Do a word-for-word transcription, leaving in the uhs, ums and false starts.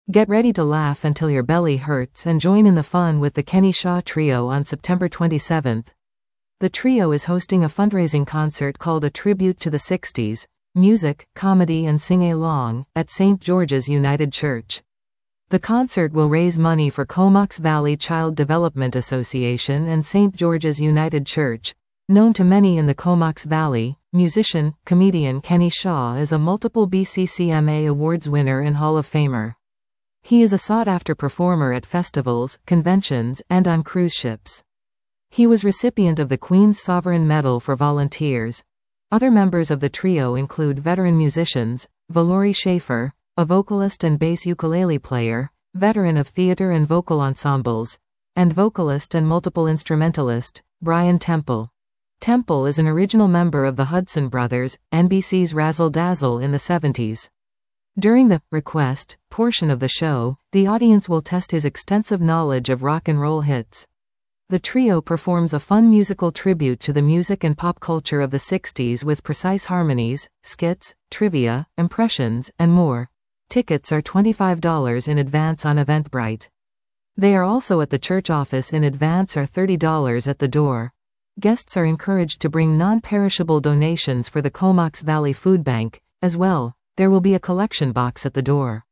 Get ready to laugh until your belly hurts and join in the fun with the Kenny Shaw Trio on September twenty-seventh. The trio is hosting a fundraising concert called A Tribute to the sixties, Music, Comedy and Sing-Along, at Saint George's United Church. The concert will raise money for Comox Valley Child Development Association and Saint George's United Church. Known to many in the Comox Valley, musician, comedian Kenny Shaw is a multiple B C C M A Awards winner and Hall of Famer. He is a sought-after performer at festivals, conventions, and on cruise ships. He was recipient of the Queen's Sovereign Medal for Volunteers. Other members of the trio include veteran musicians, Valorie Schaefer, a vocalist and bass ukulele player, veteran of theater and vocal ensembles, and vocalist and multiple instrumentalist, Brian Temple. Temple is an original member of the Hudson Brothers, N B C's Razzle Dazzle in the seventies. During the request portion of the show, the audience will test his extensive knowledge of rock and roll hits. The trio performs a fun musical tribute to the music and pop culture of the sixties with precise harmonies, skits, trivia, impressions, and more. Tickets are twenty-five dollars in advance on Eventbrite. They are also at the church office in advance or thirty dollars at the door. Guests are encouraged to bring non-perishable donations for the Comox Valley Food Bank, as well. There will be a collection box at the door.